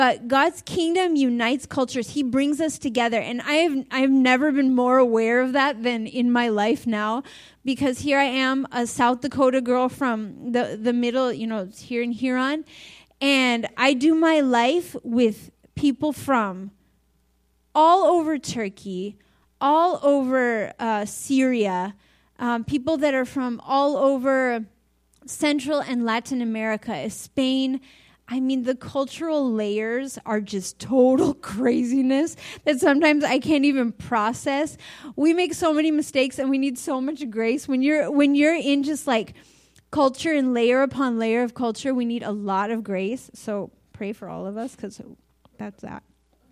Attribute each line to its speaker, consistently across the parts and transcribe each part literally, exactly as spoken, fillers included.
Speaker 1: But God's kingdom unites cultures. He brings us together. And I've I've never been more aware of that than in my life now. Because here I am, a South Dakota girl from the, the middle, you know, here in Huron. And I do my life with people from all over Turkey, all over uh, Syria, um, people that are from all over Central and Latin America, Spain. I mean, the cultural layers are just total craziness that sometimes I can't even process. We make so many mistakes and we need so much grace. When you're when you're in just like culture and layer upon layer of culture, we need a lot of grace. So pray for all of us, because that's that.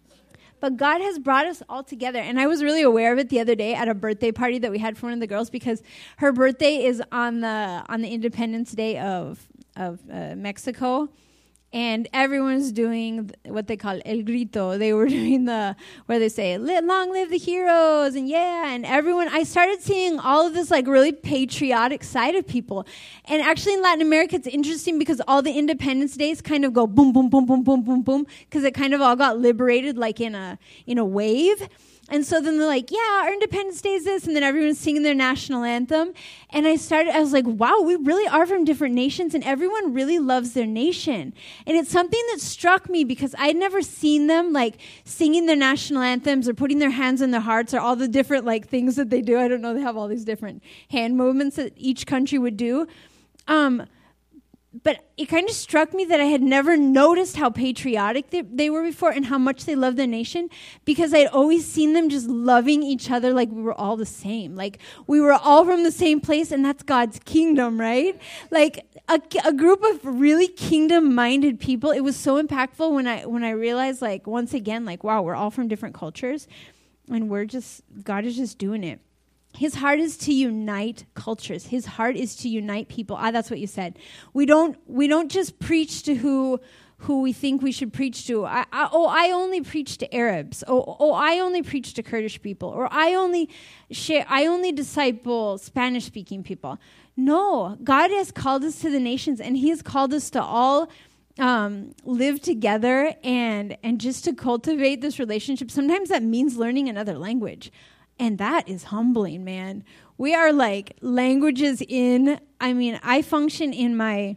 Speaker 1: But God has brought us all together. And I was really aware of it the other day at a birthday party that we had for one of the girls, because her birthday is on the on the Independence Day of, of uh, Mexico. And everyone's doing what they call El Grito. They were doing the, where they say, long live the heroes, and yeah, and everyone, I started seeing all of this like really patriotic side of people. And actually in Latin America, it's interesting because all the Independence Days kind of go boom, boom, boom, boom, boom, boom, boom, because it kind of all got liberated like in a in a wave. And so then they're like, yeah, our Independence Day is this. And then everyone's singing their national anthem. And I started, I was like, wow, we really are from different nations. And everyone really loves their nation. And it's something that struck me because I'd never seen them like singing their national anthems or putting their hands on their hearts or all the different like things that they do. I don't know, they have all these different hand movements that each country would do. Um, But it kind of struck me that I had never noticed how patriotic they, they were before and how much they loved their nation, because I'd always seen them just loving each other like we were all the same. Like we were all from the same place, and that's God's kingdom, right? Like a, a group of really kingdom-minded people. It was so impactful when I when I realized, like, once again, like, wow, we're all from different cultures, and we're just, God is just doing it. His heart is to unite cultures. His heart is to unite people. Ah, that's what you said. We don't we don't just preach to who who we think we should preach to. I, I, oh, I only preach to Arabs. Oh, oh, I only preach to Kurdish people. Or I only share. I only disciple Spanish-speaking people. No, God has called us to the nations, and He has called us to all um, live together and and just to cultivate this relationship. Sometimes that means learning another language. And that is humbling, man. We are like languages in, I mean, I function in my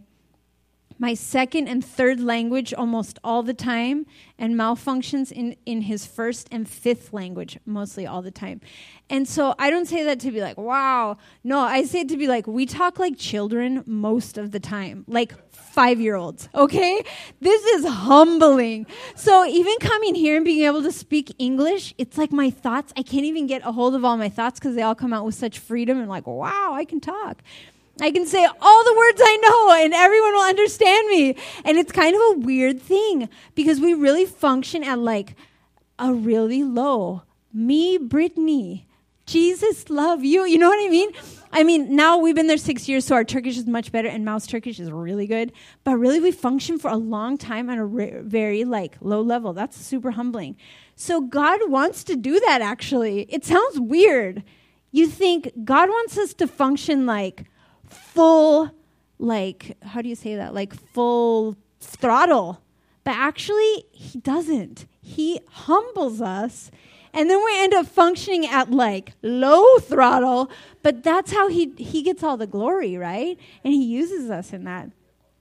Speaker 1: my second and third language almost all the time, and malfunctions in, in his first and fifth language mostly all the time. And so I don't say that to be like, wow. No, I say it to be like, we talk like children most of the time, like five-year-olds, okay? This is humbling. So even coming here and being able to speak English, it's like my thoughts, I can't even get a hold of all my thoughts because they all come out with such freedom, and like, wow, I can talk. I can say all the words I know and everyone will understand me. And it's kind of a weird thing because we really function at like a really low, me, Brittany, Jesus love you. You know what I mean? I mean, now we've been there six years, so our Turkish is much better, and Mouse Turkish is really good. But really, we function for a long time on a re- very like low level. That's super humbling. So God wants to do that, actually. It sounds weird. You think God wants us to function like full, like, how do you say that? Like full throttle. But actually, He doesn't. He humbles us. And then we end up functioning at like low throttle, but that's how he, he gets all the glory, right? And He uses us in that.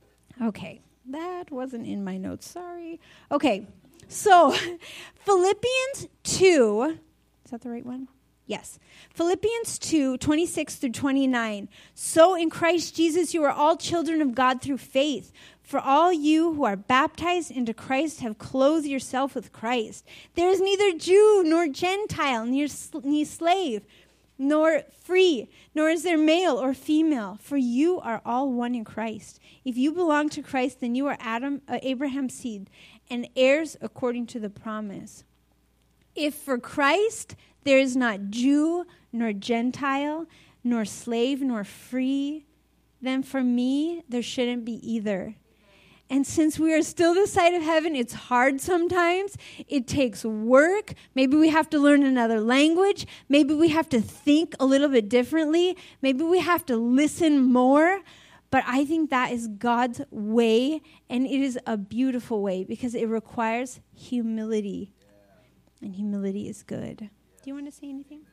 Speaker 1: Okay, that wasn't in my notes, sorry. Okay, so Philippians two, is that the right one? Yes. Philippians two, twenty-six through twenty-nine. So in Christ Jesus you are all children of God through faith. For all you who are baptized into Christ have clothed yourself with Christ. There is neither Jew nor Gentile, neither slave nor free, nor is there male or female, for you are all one in Christ. If you belong to Christ, then you are Adam, uh, Abraham's seed, and heirs according to the promise. If for Christ there is not Jew nor Gentile, nor slave nor free, then for me there shouldn't be either. And since we are still this side of heaven, it's hard sometimes. It takes work. Maybe we have to learn another language. Maybe we have to think a little bit differently. Maybe we have to listen more. But I think that is God's way, and it is a beautiful way because it requires humility. Yeah. And humility is good. Yeah. Do you want to say anything?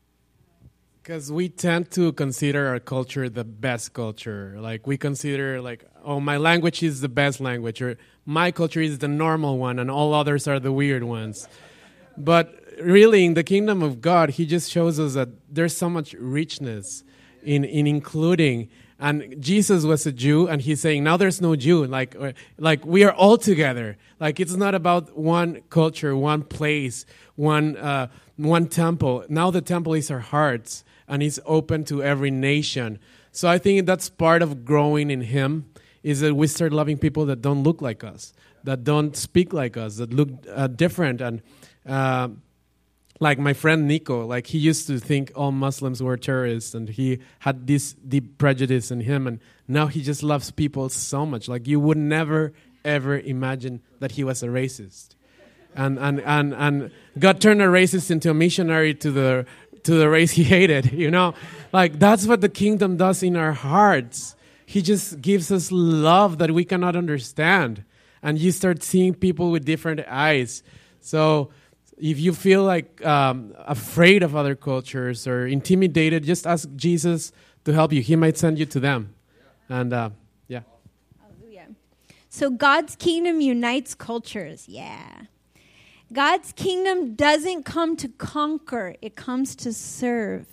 Speaker 2: Because we tend to consider our culture the best culture. Like, we consider, like, oh, my language is the best language, or my culture is the normal one, and all others are the weird ones. But really, in the kingdom of God, he just shows us that there's so much richness in, in including. And Jesus was a Jew, and he's saying, now there's no Jew. Like, like we are all together. Like, it's not about one culture, one place, one uh, one temple. Now the temple is our hearts, and it's open to every nation. So I think that's part of growing in him, is that we start loving people that don't look like us, that don't speak like us, that look uh, different. And uh, like my friend Nico, like he used to think all Muslims were terrorists, and he had this deep prejudice in him, and now he just loves people so much. Like, you would never, ever imagine that he was a racist. And and, and, and God turned a racist into a missionary to the to the race he hated, you know? Like, that's what the kingdom does in our hearts. He just gives us love that we cannot understand. And you start seeing people with different eyes. So if you feel like um, afraid of other cultures or intimidated, just ask Jesus to help you. He might send you to them. And uh, yeah.
Speaker 1: Hallelujah. So God's kingdom unites cultures. Yeah. God's kingdom doesn't come to conquer. It comes to serve.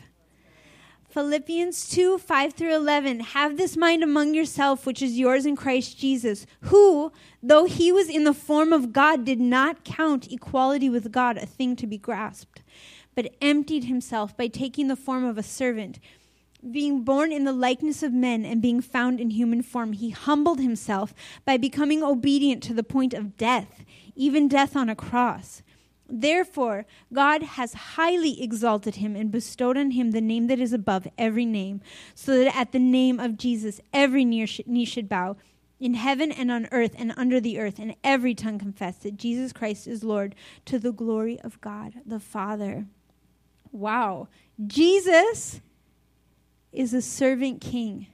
Speaker 1: Philippians two, five through eleven. Have this mind among yourself, which is yours in Christ Jesus, who, though he was in the form of God, did not count equality with God a thing to be grasped, but emptied himself by taking the form of a servant. Being born in the likeness of men and being found in human form, he humbled himself by becoming obedient to the point of death, even death on a cross. Therefore, God has highly exalted him and bestowed on him the name that is above every name, so that at the name of Jesus every knee should bow, in heaven and on earth and under the earth, and every tongue confess that Jesus Christ is Lord, to the glory of God the Father. Wow. Jesus is a servant king.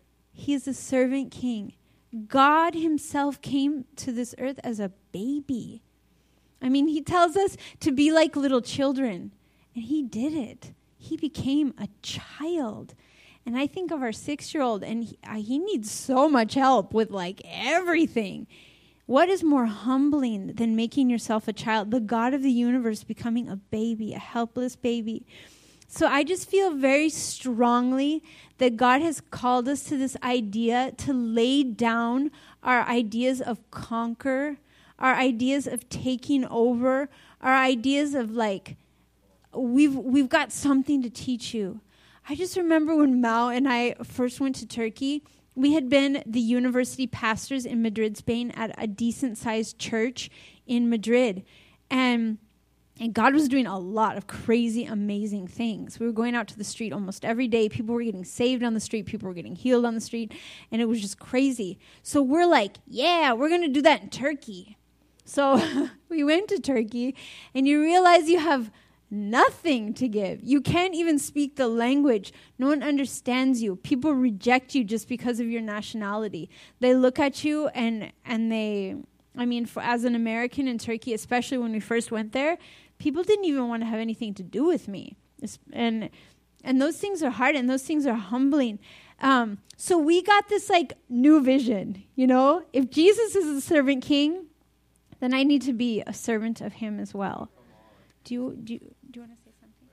Speaker 1: He is a servant king. God himself came to this earth as a baby. I mean, he tells us to be like little children, and he did it. He became a child. And I think of our six-year-old, and he, uh, he needs so much help with, like, everything. What is more humbling than making yourself a child? The God of the universe becoming a baby, a helpless baby. So I just feel very strongly that God has called us to this idea to lay down our ideas of conquer, our ideas of taking over, our ideas of like, we've we've got something to teach you. I just remember when Mao and I first went to Turkey, we had been the university pastors in Madrid, Spain, at a decent-sized church in Madrid. And And God was doing a lot of crazy, amazing things. We were going out to the street almost every day. People were getting saved on the street. People were getting healed on the street. And it was just crazy. So we're like, yeah, we're going to do that in Turkey. So we went to Turkey, and you realize you have nothing to give. You can't even speak the language. No one understands you. People reject you just because of your nationality. They look at you, and and they, I mean, for, as an American in Turkey, especially when we first went there, people didn't even want to have anything to do with me. And and those things are hard, and those things are humbling. Um, so we got this, like, new vision, you know? If Jesus is a servant king, then I need to be a servant of him as well. Do you do you, do you want to say something?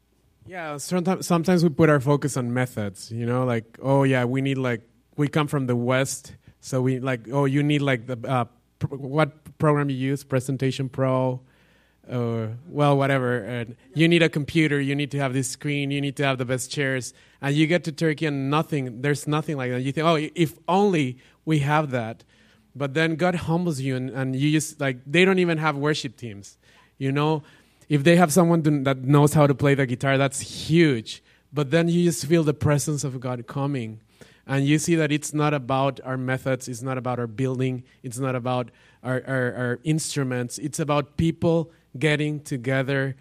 Speaker 2: Yeah, sometimes, sometimes we put our focus on methods, you know? Like, oh, yeah, we need, like, we come from the West, so we, like, oh, you need, like, the uh, pr- what program you use, Presentation Pro, or, well, whatever. And you need a computer, you need to have this screen, you need to have the best chairs. And you get to Turkey and nothing, there's nothing like that. You think, oh, if only we have that. But then God humbles you, and, and you just, like, they don't even have worship teams, you know? If they have someone to, that knows how to play the guitar, that's huge. But then you just feel the presence of God coming. And you see that it's not about our methods, it's not about our building, it's not about our, our, our instruments. It's about people getting together,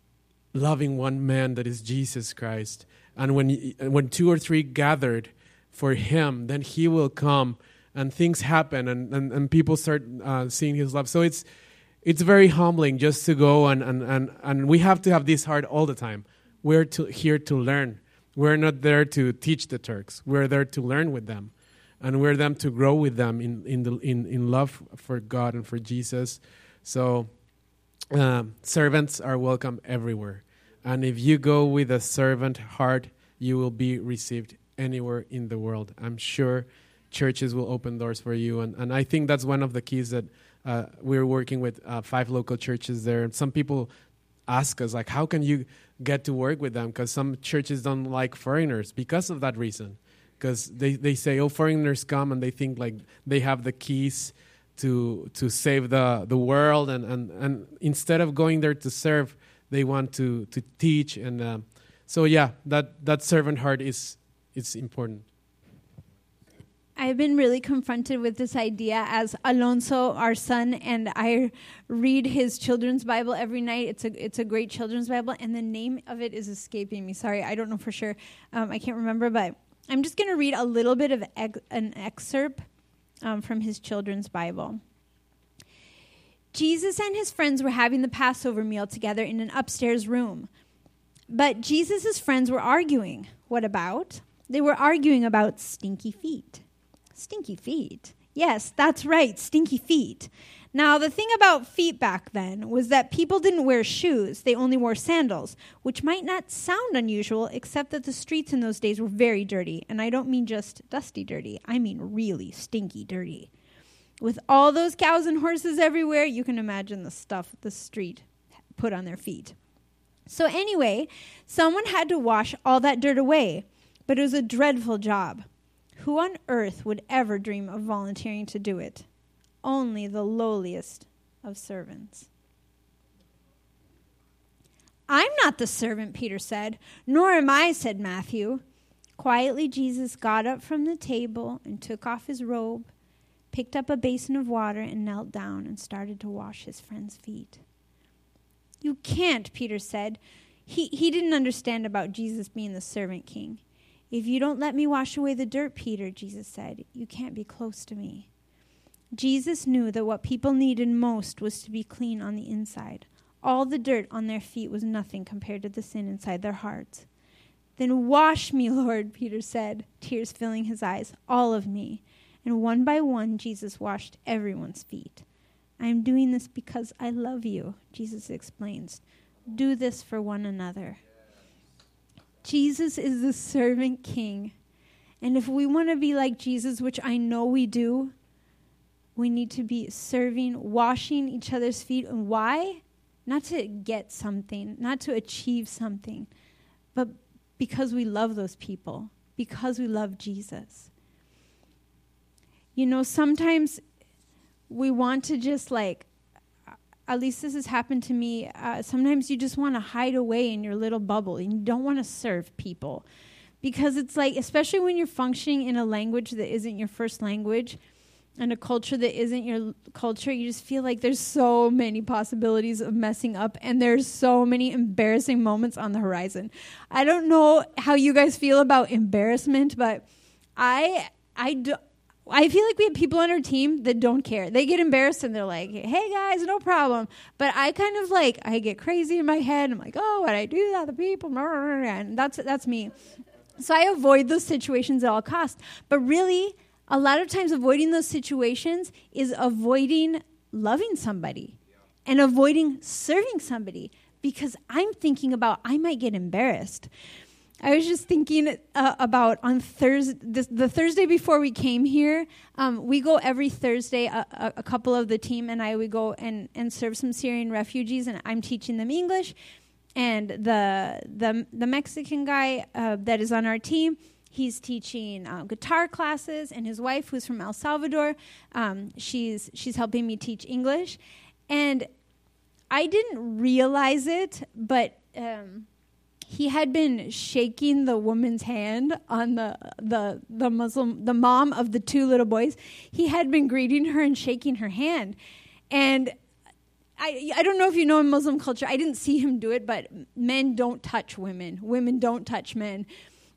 Speaker 2: loving one man that is Jesus Christ. And when when two or three gathered for him, then he will come and things happen and, and, and people start uh, seeing his love. So it's it's very humbling just to go and, and, and, and we have to have this heart all the time. We're to, here to learn. We're not there to teach the Turks. We're there to learn with them. And we're them to grow with them in, in, the, in, in love for God and for Jesus. So um, servants are welcome everywhere. And if you go with a servant heart, you will be received anywhere in the world. I'm sure churches will open doors for you. And, and I think that's one of the keys that uh, we're working with uh, five local churches there. And some people ask us, like, how can you get to work with them? Because some churches don't like foreigners because of that reason. Because they, they say, oh, foreigners come and they think like they have the keys to to save the, the world. And, and, and instead of going there to serve, they want to, to teach. And uh, so, yeah, that, that servant heart is is important.
Speaker 1: I've been really confronted with this idea as Alonso, our son, and I read his children's Bible every night. It's a it's a great children's Bible, and the name of it is escaping me. Sorry, I don't know for sure. Um, I can't remember, but I'm just going to read a little bit of ex- an excerpt um, from his children's Bible. Jesus and his friends were having the Passover meal together in an upstairs room. But Jesus' friends were arguing. What about? They were arguing about stinky feet. Stinky feet. Yes, that's right, stinky feet. Now, the thing about feet back then was that people didn't wear shoes. They only wore sandals, which might not sound unusual, except that the streets in those days were very dirty. And I don't mean just dusty dirty. I mean really stinky dirty. With all those cows and horses everywhere, you can imagine the stuff the street put on their feet. So anyway, someone had to wash all that dirt away, but it was a dreadful job. Who on earth would ever dream of volunteering to do it? Only the lowliest of servants. I'm not the servant, Peter said. Nor am I, said Matthew. Quietly, Jesus got up from the table and took off his robe, picked up a basin of water and knelt down and started to wash his friend's feet. You can't, Peter said. He, he didn't understand about Jesus being the servant king. If you don't let me wash away the dirt, Peter, Jesus said, you can't be close to me. Jesus knew that what people needed most was to be clean on the inside. All the dirt on their feet was nothing compared to the sin inside their hearts. Then wash me, Lord, Peter said, tears filling his eyes, all of me. And one by one, Jesus washed everyone's feet. I am doing this because I love you, Jesus explains. Do this for one another. Jesus is the servant king. And if we want to be like Jesus, which I know we do, we need to be serving, washing each other's feet. And why? Not to get something, not to achieve something, but because we love those people, because we love Jesus. You know, sometimes we want to just like, at least this has happened to me. Uh, sometimes you just want to hide away in your little bubble and you don't want to serve people. Because it's like, especially when you're functioning in a language that isn't your first language and a culture that isn't your culture, you just feel like there's so many possibilities of messing up and there's so many embarrassing moments on the horizon. I don't know how you guys feel about embarrassment, but I, I do. I feel like we have people on our team that don't care. They get embarrassed and they're like, hey, guys, no problem. But I kind of like, I get crazy in my head. I'm like, oh, what I do to other people? And that's that's me. So I avoid those situations at all costs. But really, a lot of times avoiding those situations is avoiding loving somebody and avoiding serving somebody because I'm thinking about I might get embarrassed. I was just thinking uh, about on Thursday, this, the Thursday before we came here, um, we go every Thursday, a, a, a couple of the team and I, we go and, and serve some Syrian refugees, and I'm teaching them English. And the the, the Mexican guy uh, that is on our team, he's teaching uh, guitar classes, and his wife, who's from El Salvador, um, she's she's helping me teach English. And I didn't realize it, but... Um, He had been shaking the woman's hand on the the the Muslim, the mom of the two little boys. He had been greeting her and shaking her hand. And I I don't know if you know in Muslim culture, I didn't see him do it, but men don't touch women. Women don't touch men.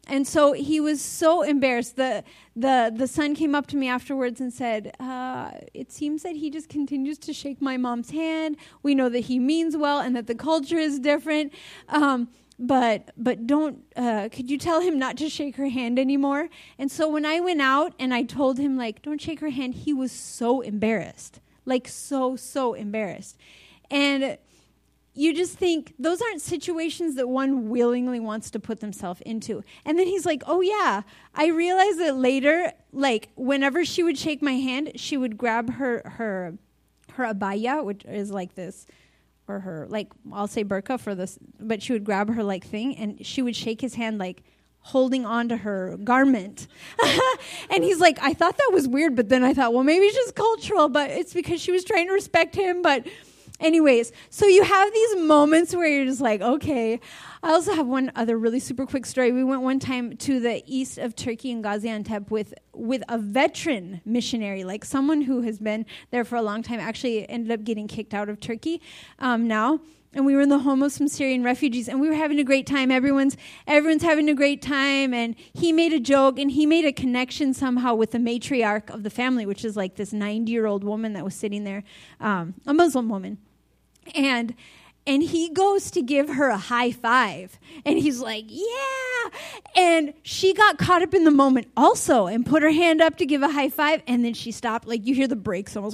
Speaker 1: and so he was so embarrassed. The the the son came up to me afterwards and said, uh, it seems that he just continues to shake my mom's hand. We know that he means well and that the culture is different. Um, but but don't, uh, could you tell him not to shake her hand anymore? And so when I went out and I told him, like, don't shake her hand, he was so embarrassed. Like, so, so embarrassed. And you just think, those aren't situations that one willingly wants to put themselves into. And then he's like, oh, yeah, I realized that later, like, whenever she would shake my hand, she would grab her her her abaya, which is like this, or her, like, I'll say burqa for this, but she would grab her, like, thing, and she would shake his hand, like, holding on to her garment. And he's like, I thought that was weird, but then I thought, well, maybe it's just cultural, but it's because she was trying to respect him, but... Anyways, so you have these moments where you're just like, okay. I also have one other really super quick story. We went one time to the east of Turkey in Gaziantep with with a veteran missionary, like someone who has been there for a long time, actually ended up getting kicked out of Turkey um, now. And we were in the home of some Syrian refugees, and we were having a great time. Everyone's everyone's having a great time, and he made a joke, and he made a connection somehow with the matriarch of the family, which is like this ninety-year-old woman that was sitting there, um, a Muslim woman. And and he goes to give her a high five. And he's like, yeah. And she got caught up in the moment also and put her hand up to give a high five. And then she stopped. Like, you hear the brakes almost.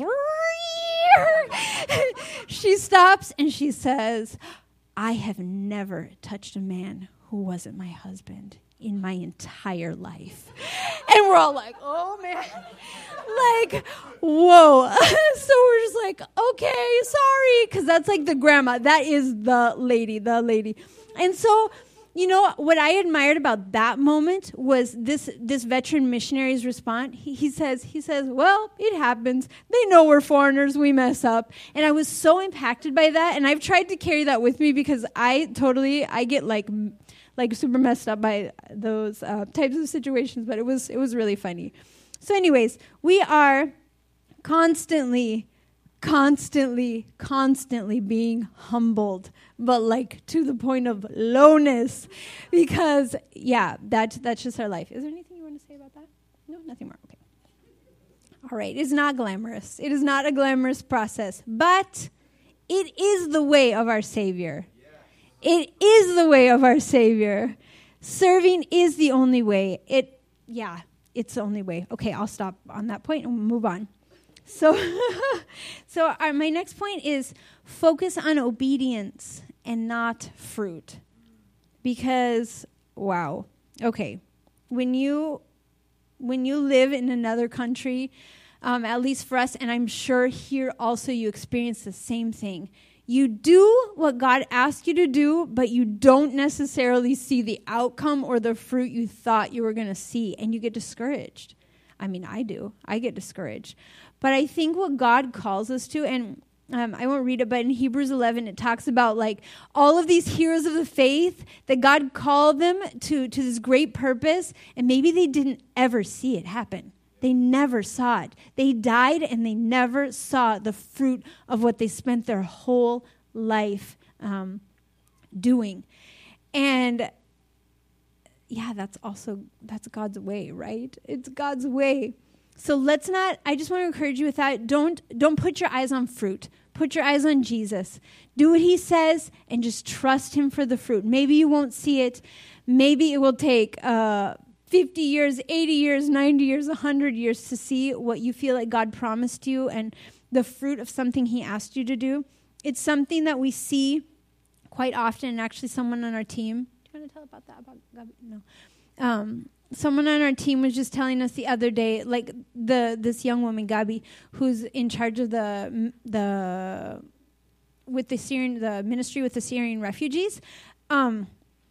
Speaker 1: She stops and she says, I have never touched a man who wasn't my husband in my entire life. And we're all like, oh, man. Like, whoa. So we're just like, okay, sorry. Because that's like the grandma. That is the lady, the lady. And so, you know, what I admired about that moment was this this veteran missionary's response. He, he says, he says, well, it happens. They know we're foreigners. We mess up. And I was so impacted by that. And I've tried to carry that with me because I totally, I get like... like super messed up by those uh, types of situations, but it was it was really funny. So anyways, we are constantly, constantly, constantly being humbled, but like to the point of lowness, because yeah, that, that's just our life. Is there anything you want to say about that? No, nothing more. Okay. All right, it's not glamorous. It is not a glamorous process, but it is the way of our Savior. It is the way of our Savior. Serving is the only way. It, yeah, it's the only way. Okay, I'll stop on that point and we'll move on. So, so our, my next point is focus on obedience and not fruit. Because, wow, okay, when you when you live in another country, um, at least for us, and I'm sure here also you experience the same thing. You do what God asked you to do, but you don't necessarily see the outcome or the fruit you thought you were going to see, and you get discouraged. I mean, I do. I get discouraged. But I think what God calls us to, and um, I won't read it, but in Hebrews eleven, it talks about like all of these heroes of the faith, that God called them to, to this great purpose, and maybe they didn't ever see it happen. They never saw it. They died and they never saw the fruit of what they spent their whole life um, doing. And yeah, that's also, that's God's way, right? It's God's way. So let's not, I just want to encourage you with that. Don't, don't put your eyes on fruit. Put your eyes on Jesus. Do what he says and just trust him for the fruit. Maybe you won't see it. Maybe it will take uh fifty years, eighty years, ninety years, one hundred years to see what you feel like God promised you and the fruit of something he asked you to do. It's something that we see quite often. And actually, someone on our team, do you want to tell about that? About Gabi? No. Um, someone on our team was just telling us the other day, like the this young woman, Gabi, who's in charge of the the with the Syrian, the ministry with the Syrian refugees, um,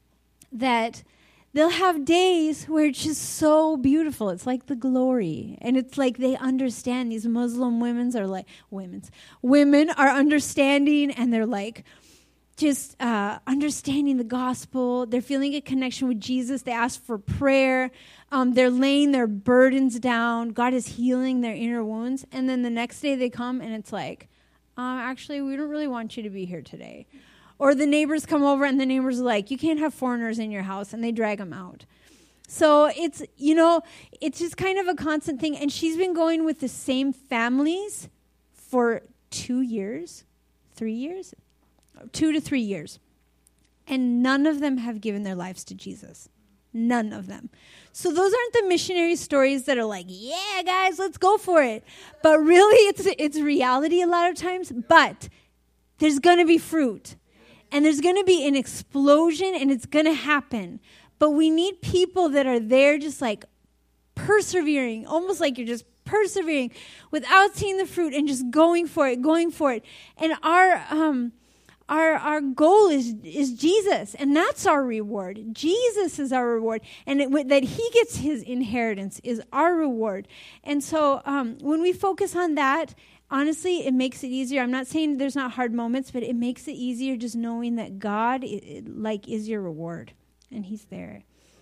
Speaker 1: that they'll have days where it's just so beautiful. It's like the glory. And it's like they understand. These Muslim women's are like, women's, women are understanding, and they're like just uh, understanding the gospel. They're feeling a connection with Jesus. They ask for prayer. Um, they're laying their burdens down. God is healing their inner wounds. And then the next day they come and it's like, um, actually, we don't really want you to be here today. Or the neighbors come over and the neighbors are like, you can't have foreigners in your house, and they drag them out. So it's, you know, it's just kind of a constant thing. And she's been going with the same families for two years, three years, two to three years. And none of them have given their lives to Jesus. None of them. So those aren't the missionary stories that are like, yeah, guys, let's go for it. But really, it's it's reality a lot of times. But there's going to be fruit. And there's going to be an explosion, and it's going to happen. But we need people that are there just like persevering, almost like you're just persevering without seeing the fruit and just going for it, going for it. And our... um. Our our goal is is Jesus, and that's our reward. Jesus is our reward, and it, that he gets his inheritance is our reward. And so um, when we focus on that, honestly, it makes it easier. I'm not saying there's not hard moments, but it makes it easier just knowing that God it, it, like is your reward, and he's there.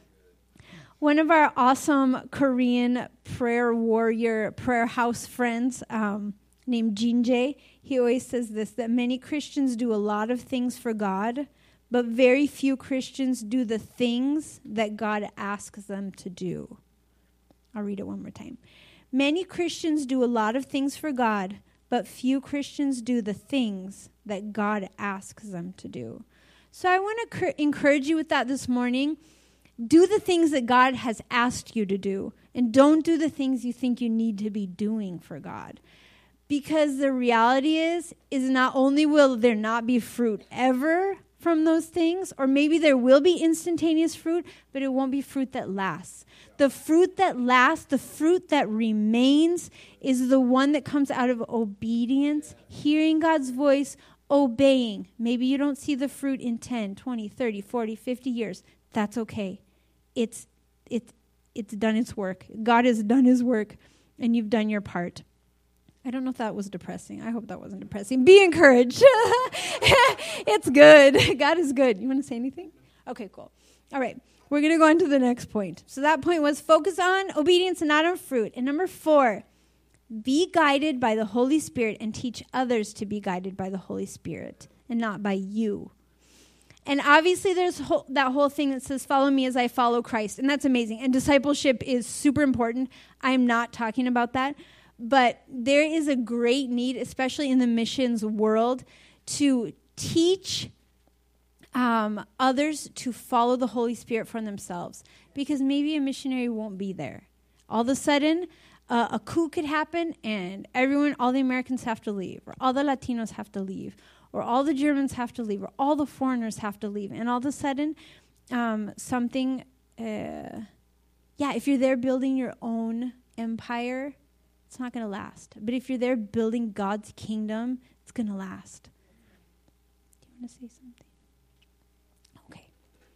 Speaker 1: One of our awesome Korean prayer warrior, prayer house friends, um, named Jinjae, he always says this, that many Christians do a lot of things for God, but very few Christians do the things that God asks them to do. I'll read it one more time. Many Christians do a lot of things for God, but few Christians do the things that God asks them to do. So I want to cr- encourage you with that this morning. Do the things that God has asked you to do, and don't do the things you think you need to be doing for God. Because the reality is, is not only will there not be fruit ever from those things, or maybe there will be instantaneous fruit, but it won't be fruit that lasts. The fruit that lasts, the fruit that remains, is the one that comes out of obedience, hearing God's voice, obeying. Maybe you don't see the fruit in ten, twenty, thirty, forty, fifty years. That's okay. It's, it's, it's done its work. God has done his work, and you've done your part. I don't know if that was depressing. I hope that wasn't depressing. Be encouraged. It's good. God is good. You want to say anything? Okay, cool. All right. We're going to go on to the next point. So that point was focus on obedience and not on fruit. And number four, be guided by the Holy Spirit and teach others to be guided by the Holy Spirit and not by you. And obviously there's whole, that whole thing that says, follow me as I follow Christ. And that's amazing. And discipleship is super important. I'm not talking about that. But there is a great need, especially in the missions world, to teach um, others to follow the Holy Spirit for themselves. Because maybe a missionary won't be there. All of a sudden, uh, a coup could happen and everyone, all the Americans have to leave. Or all the Latinos have to leave. Or all the Germans have to leave. Or all the foreigners have to leave. And all of a sudden, um, something, uh, yeah, if you're there building your own empire, it's not going to last. But if you're there building God's kingdom, it's going to last. Do you want to say something? Okay.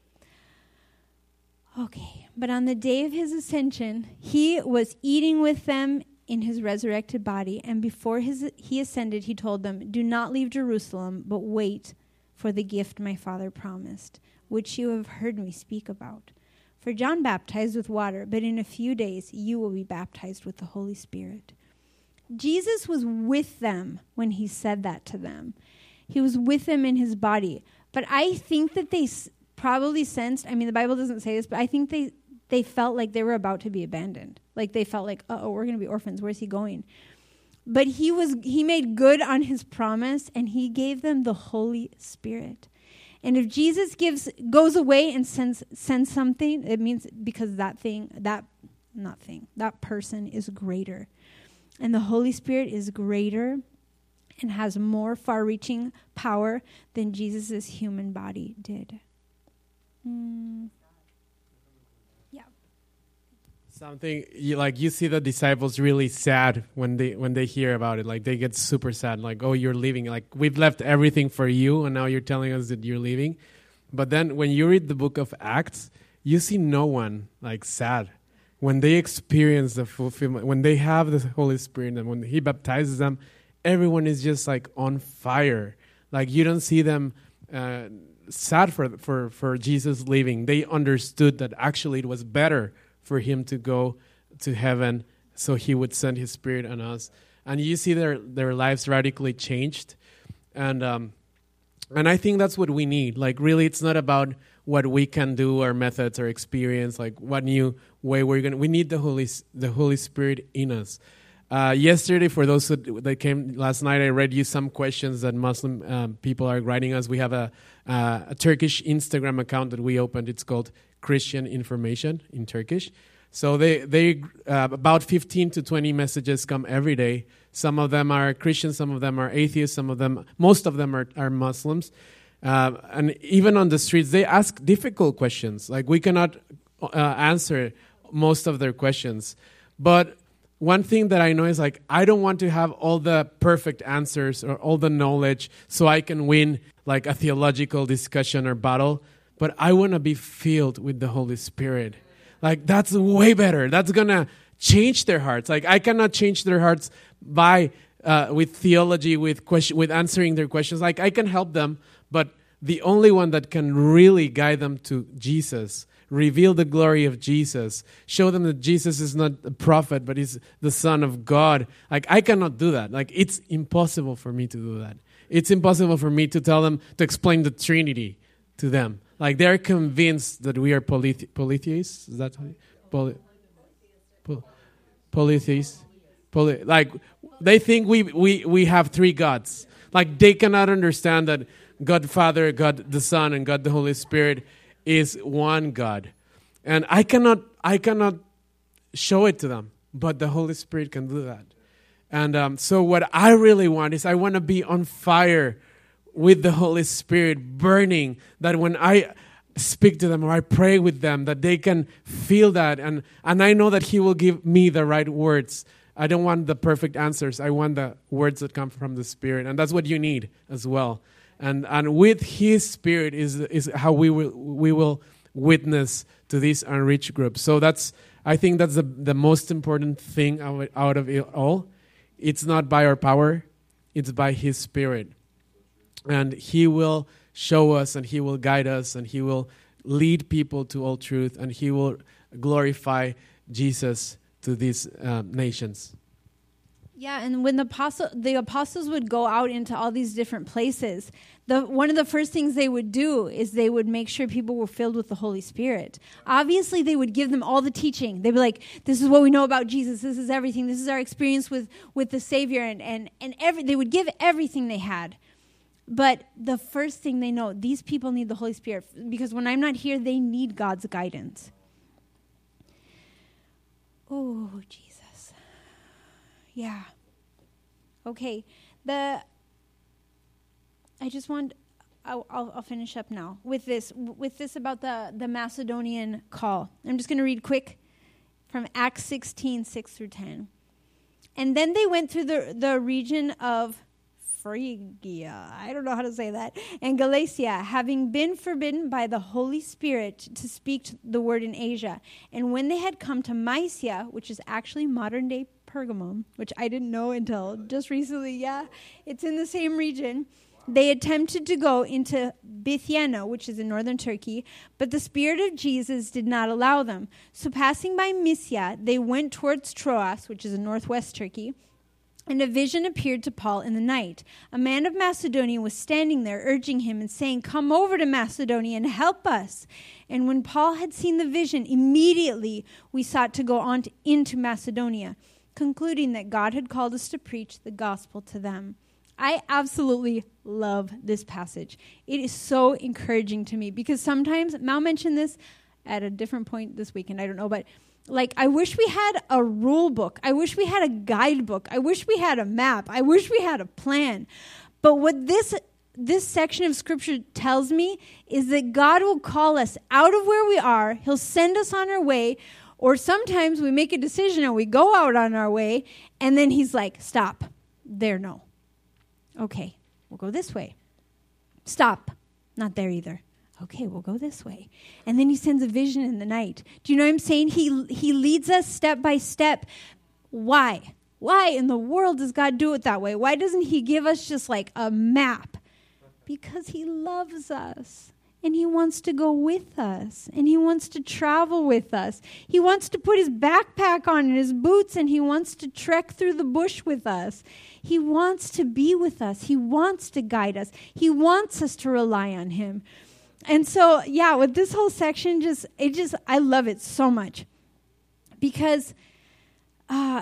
Speaker 1: Okay. But on the day of his ascension, he was eating with them in his resurrected body. And before his, he ascended, he told them, do not leave Jerusalem, but wait for the gift my Father promised, which you have heard me speak about. For John baptized with water, but in a few days you will be baptized with the Holy Spirit. Jesus was with them when he said that to them. He was with them in his body. But I think that they s- probably sensed, I mean, the Bible doesn't say this, but I think they, they felt like they were about to be abandoned. Like they felt like, uh-oh, we're going to be orphans. Where's he going? But he was he made good on his promise, and he gave them the Holy Spirit. And if Jesus gives goes away and sends sends something, it means because that thing, that not thing, that person is greater. And the Holy Spirit is greater and has more far-reaching power than Jesus' human body did. Mm. Yeah.
Speaker 2: Something you, like you see the disciples really sad when they when they hear about it. Like they get super sad. Like, oh, you're leaving. Like we've left everything for you, and now you're telling us that you're leaving. But then when you read the book of Acts, you see no one like sad. When they experience the fulfillment, when they have the Holy Spirit, and when he baptizes them, everyone is just like on fire. Like you don't see them uh, sad for for for Jesus leaving. They understood that actually it was better for him to go to heaven, so he would send his Spirit on us. And you see their, their lives radically changed. And um, And I think that's what we need. Like, really, it's not about what we can do, our methods, our experience, like what new way we're going to... We need the Holy the Holy Spirit in us. Uh, yesterday, for those who, that came last night, I read you some questions that Muslim um, people are writing us. We have a, uh, a Turkish Instagram account that we opened. It's called Christian Information in Turkish. So they, they uh, about fifteen to twenty messages come every day. Some of them are Christian, some of them are atheists, some of them, most of them are, are Muslims. Uh, and even on the streets, they ask difficult questions. Like, we cannot uh, answer most of their questions. But one thing that I know is, like, I don't want to have all the perfect answers or all the knowledge so I can win, like, a theological discussion or battle. But I want to be filled with the Holy Spirit. Like, that's way better. That's going to change their hearts. Like, I cannot change their hearts by uh, with theology, with question, with answering their questions. Like, I can help them, but the only one that can really guide them to Jesus, reveal the glory of Jesus, show them that Jesus is not a prophet, but he's the Son of God. Like, I cannot do that. Like, it's impossible for me to do that. It's impossible for me to tell them, to explain the Trinity to them. Like, they're convinced that we are polythe- polytheists. Is that how you, poly, poly, polytheists? Poly, like, they think we, we, we have three gods. Like, they cannot understand that God Father, God the Son, and God the Holy Spirit is one God. And I cannot I cannot show it to them, but the Holy Spirit can do that. And um, so what I really want is I want to be on fire with the Holy Spirit, burning, that when I speak to them or I pray with them, that they can feel that. And, and I know that He will give me the right words. I don't want the perfect answers. I want the words that come from the Spirit. And that's what you need as well. And and with His Spirit is is how we will we will witness to these unreached groups. So that's I think that's the the most important thing out, out of it all. It's not by our power, it's by His Spirit. And He will show us, and He will guide us, and He will lead people to all truth, and He will glorify Jesus to these um, nations.
Speaker 1: Yeah, and when the apostle, the apostles would go out into all these different places, the one of the first things they would do is they would make sure people were filled with the Holy Spirit. Obviously, they would give them all the teaching. They'd be like, this is what we know about Jesus. This is everything. This is our experience with, with the Savior. And, and, and every, they would give everything they had. But the first thing they know, these people need the Holy Spirit. Because when I'm not here, they need God's guidance. Oh, Jesus. Yeah. Okay. The I just want I'll, I'll, I'll finish up now with this with this about the, the Macedonian call. I'm just going to read quick from Acts sixteen, six through ten. And then they went through the, the region of Phrygia, I don't know how to say that, and Galatia, having been forbidden by the Holy Spirit to speak the word in Asia. And when they had come to Mysia, which is actually modern-day Pergamum, which I didn't know until just recently, yeah, it's in the same region, they attempted to go into Bithynia, which is in northern Turkey, but the Spirit of Jesus did not allow them. So passing by Mysia, they went towards Troas, which is in northwest Turkey, and a vision appeared to Paul in the night. A man of Macedonia was standing there, urging him and saying, "Come over to Macedonia and help us." And when Paul had seen the vision, immediately we sought to go on to, into Macedonia, concluding that God had called us to preach the gospel to them. I absolutely love this passage. It is so encouraging to me because sometimes, Mal mentioned this at a different point this weekend, I don't know, but like, I wish we had a rule book. I wish we had a guidebook. I wish we had a map. I wish we had a plan. But what this this section of Scripture tells me is that God will call us out of where we are. He'll send us on our way. Or sometimes we make a decision and we go out on our way. And then He's like, stop. There, no. Okay, we'll go this way. Stop. Not there either. Okay, we'll go this way. And then He sends a vision in the night. Do you know what I'm saying? He he leads us step by step. Why? Why in the world does God do it that way? Why doesn't He give us just like a map? Because He loves us. And he wants to go with us. And he wants to travel with us. He wants to put his backpack on and his boots, and he wants to trek through the bush with us. He wants to be with us. He wants to guide us. He wants us to rely on him. And so, yeah, with this whole section, just it just I love it so much. Because uh,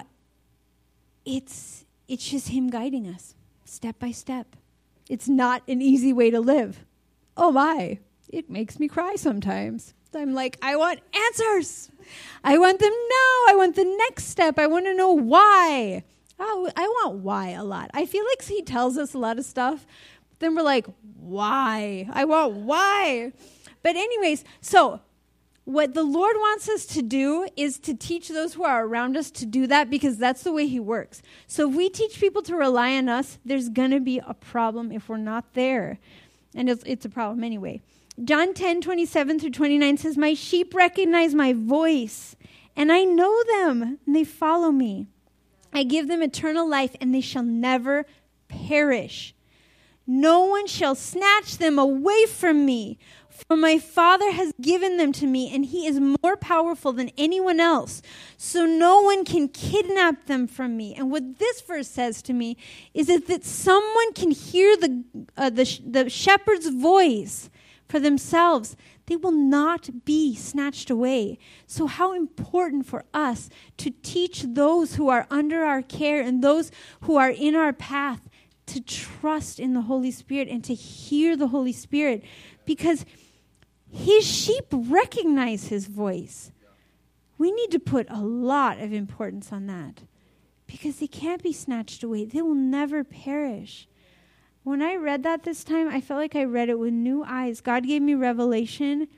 Speaker 1: it's it's just him guiding us step by step. It's not an easy way to live. Oh my, it makes me cry sometimes. I'm like, I want answers. I want them now. I want the next step. I want to know why. Oh, I want why a lot. I feel like he tells us a lot of stuff. Then we're like, why? I want why. But anyways, so what the Lord wants us to do is to teach those who are around us to do that, because that's the way he works. So if we teach people to rely on us, there's going to be a problem if we're not there. And it's, it's a problem anyway. John ten, twenty-seven through twenty-nine says, my sheep recognize my voice, and I know them, and they follow me. I give them eternal life, and they shall never perish. No one shall snatch them away from me. For my Father has given them to me, and he is more powerful than anyone else. So no one can kidnap them from me. And what this verse says to me is that, that someone can hear the, uh, the, sh- the shepherd's voice for themselves. They will not be snatched away. So how important for us to teach those who are under our care and those who are in our path to trust in the Holy Spirit and to hear the Holy Spirit, because his sheep recognize his voice. We need to put a lot of importance on that, because they can't be snatched away. They will never perish. When I read that this time, I felt like I read it with new eyes. God gave me revelation,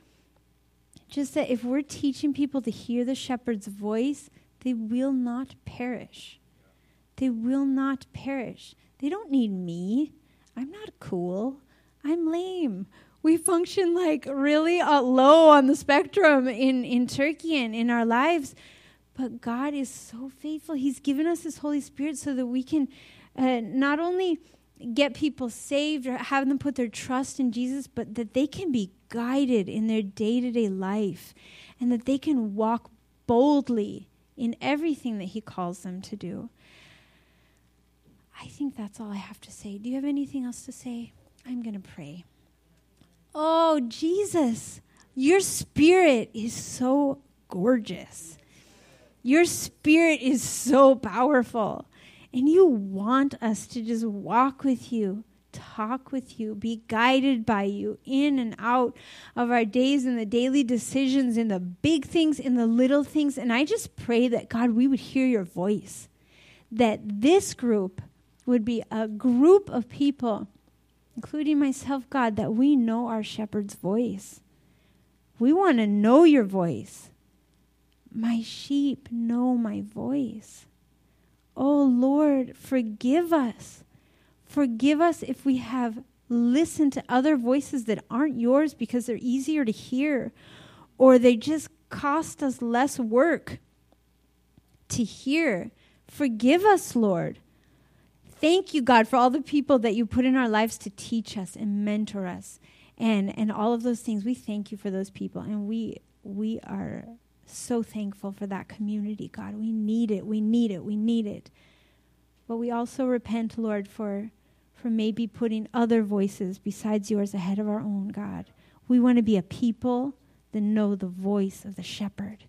Speaker 1: just that if we're teaching people to hear the shepherd's voice, they will not perish. They will not perish. They don't need me. I'm not cool. I'm lame. We function like really uh, low on the spectrum in, in Turkey and in our lives. But God is so faithful. He's given us his Holy Spirit so that we can uh, not only get people saved or have them put their trust in Jesus, but that they can be guided in their day-to-day life, and that they can walk boldly in everything that he calls them to do. I think that's all I have to say. Do you have anything else to say? I'm going to pray. Oh, Jesus, your spirit is so gorgeous. Your spirit is so powerful. And you want us to just walk with you, talk with you, be guided by you in and out of our days and the daily decisions, in the big things, in the little things. And I just pray that, God, we would hear your voice, that this group would be a group of people, including myself, God, that we know our shepherd's voice. We want to know your voice. My sheep know my voice. Oh, Lord, forgive us. Forgive us if we have listened to other voices that aren't yours because they're easier to hear, or they just cost us less work to hear. Forgive us, Lord. Thank you, God, for all the people that you put in our lives to teach us and mentor us and, and all of those things. We thank you for those people, and we we are so thankful for that community, God. We need it. We need it. We need it. But we also repent, Lord, for, for maybe putting other voices besides yours ahead of our own, God. We want to be a people that know the voice of the shepherd.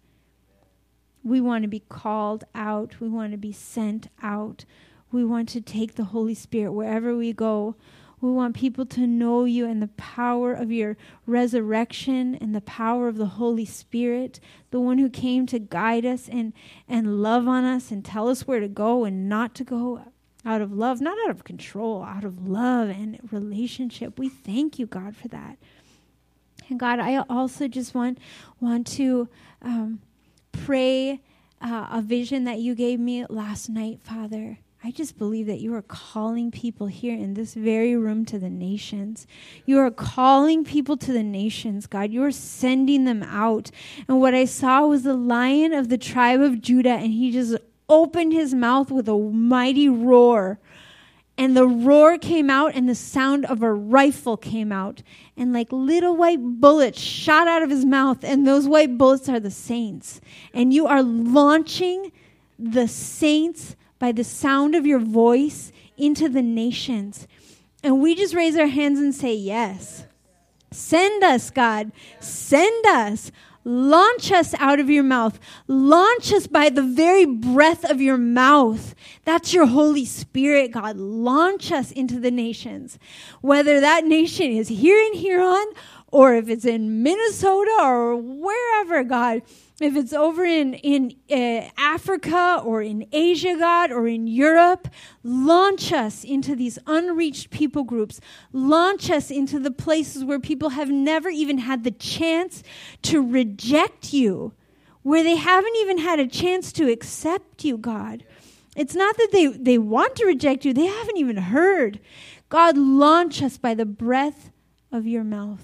Speaker 1: We want to be called out. We want to be sent out. We want to take the Holy Spirit wherever we go. We want people to know you and the power of your resurrection and the power of the Holy Spirit, the one who came to guide us and, and love on us and tell us where to go and not to go, out of love, not out of control, out of love and relationship. We thank you, God, for that. And God, I also just want, want to um, pray uh, a vision that you gave me last night, Father. I just believe that you are calling people here in this very room to the nations. You are calling people to the nations, God. You are sending them out. And what I saw was the Lion of the tribe of Judah, and he just opened his mouth with a mighty roar. And the roar came out, and the sound of a rifle came out. And like little white bullets shot out of his mouth, and those white bullets are the saints. And you are launching the saints by the sound of your voice into the nations. And we just raise our hands and say, yes. Send us, God. Send us. Launch us out of your mouth. Launch us by the very breath of your mouth. That's your Holy Spirit, God. Launch us into the nations. Whether that nation is here in Huron, or if it's in Minnesota, or wherever, God. If it's over in, in uh, Africa, or in Asia, God, or in Europe, launch us into these unreached people groups. Launch us into the places where people have never even had the chance to reject you, where they haven't even had a chance to accept you, God. It's not that they, they want to reject you. They haven't even heard. God, launch us by the breath of your mouth.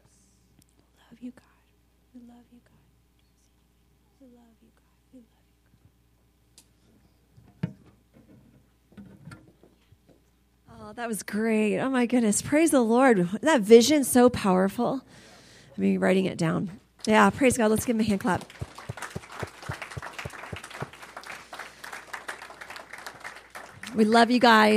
Speaker 3: Oh, that was great. Oh, my goodness. Praise the Lord. That vision, so powerful. I'm mean, writing it down. Yeah, praise God. Let's give him a hand clap. We love you guys.